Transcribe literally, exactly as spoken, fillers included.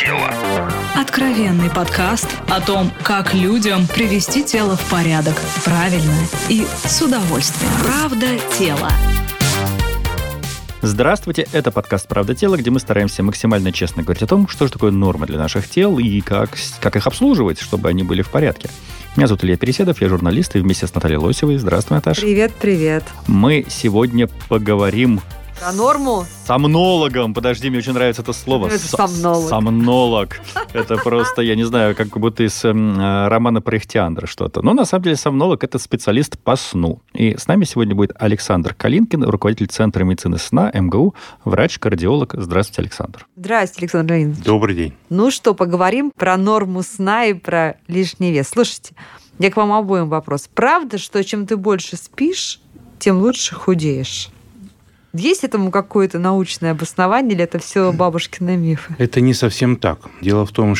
тело». Откровенный подкаст о том, как людям привести тело в порядок правильно и с удовольствием. Правда тело. Здравствуйте, это подкаст «Правда тела», где мы стараемся максимально честно говорить о том, что же такое норма для наших тел и как, как их обслуживать, чтобы они были в порядке. Меня зовут Илья Переседов, я журналист, и вместе с Натальей Лосевой. Здравствуй, Наташа. Привет, привет. Мы сегодня поговорим... Про норму? Сомнологом. Подожди, мне очень нравится это слово. Это сомнолог. Сомнолог. Это просто, я не знаю, как будто из э, романа про Ихтиандра что-то. Но на самом деле сомнолог – это специалист по сну. И с нами сегодня будет Александр Калинкин, руководитель Центра медицины сна эм гэ у, врач-кардиолог. Здравствуйте, Александр. Здравствуйте, Александр Леонидович. Добрый день. Ну что, поговорим про норму сна и про лишний вес. Слушайте, я к вам обоим вопрос. Правда, что чем ты больше спишь, тем лучше худеешь? Есть этому какое-то научное обоснование, или это все бабушкины мифы? Это не совсем так. Дело в том,